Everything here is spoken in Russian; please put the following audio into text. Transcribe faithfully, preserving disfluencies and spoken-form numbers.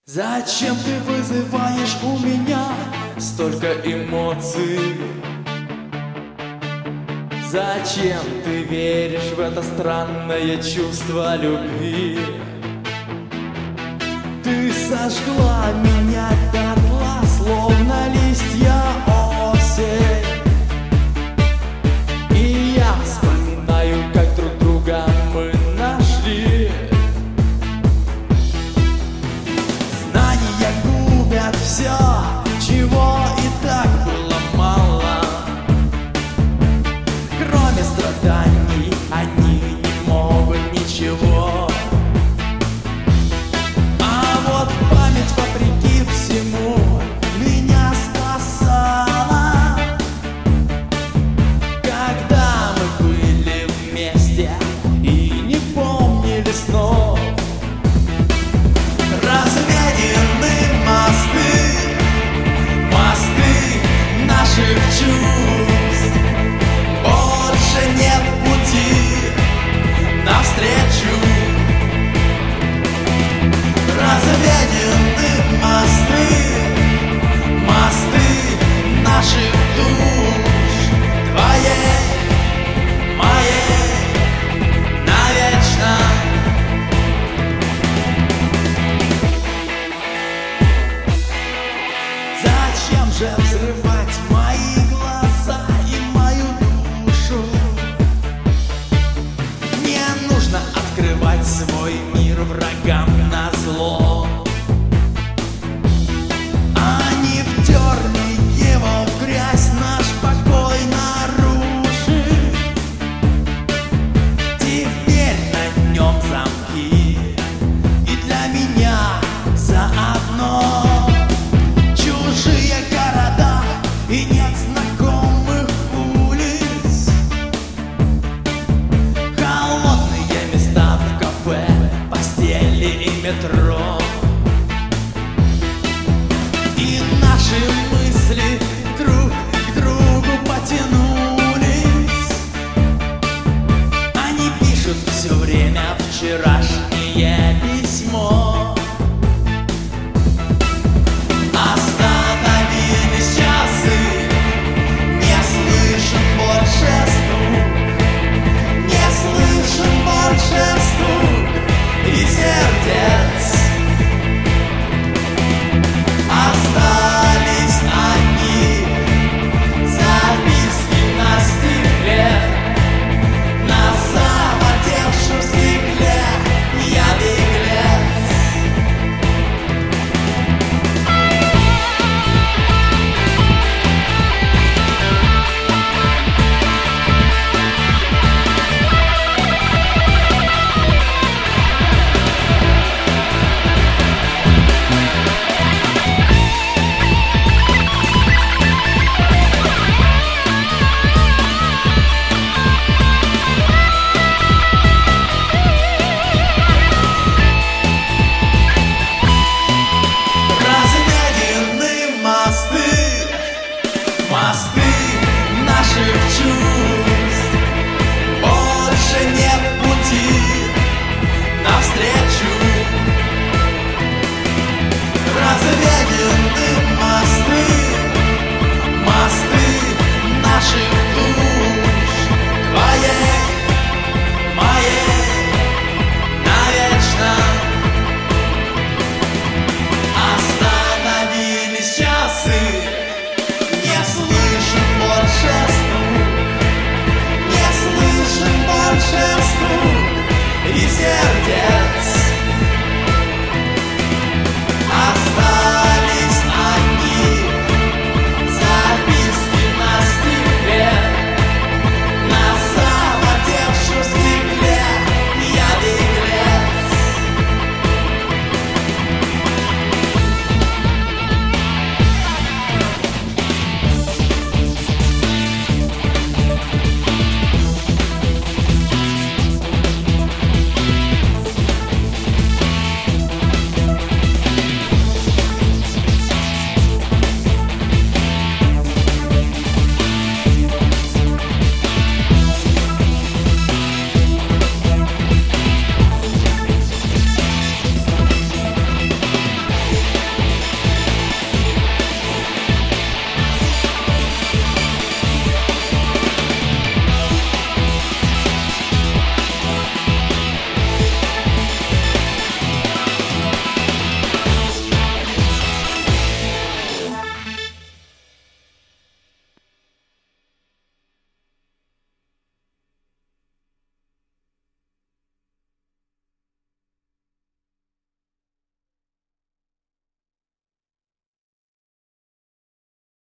Зачем ты вызываешь у меня столько эмоций? Зачем ты веришь в это странное чувство любви? Ты сожгла меня дотла, словно листья осень. И я вспоминаю, как друг друга мы нашли. Знания губят все, чего и так было мало. Кроме страданий они не могут ничего. А вот память, вопреки всему, меня спасала. Когда мы были вместе и не помнили снов. Разведены мосты, мосты наших чувств. Больше нет пути навстречу. Разведены мосты, мосты наших душ. Твоей, моей, навечно. Зачем же взрывать мои глаза и мою душу? Не нужно открывать свой мир врагам назло. Они втерли его в грязь, наш покой нарушив. Теперь на нем замки, и для меня заодно. Чужие города и нет знакомых улиц. Холодные места в кафе, постели и метро. И наши мысли друг к другу потянулись. Они пишут все время вчерашнее письмо. Остановились часы, не слышен больше стук, не слышен больше стук и сердец. Остались одни записки на стекле, на запотевшем стекле я беглец. Разведены мосты, мосты наших чувств. Больше нет пути навстречу. Разведены мосты, мосты наших душ. Твоей, моей, навечно. Остановились часы, не слышен больше стук, не слышен больше стук и сердец.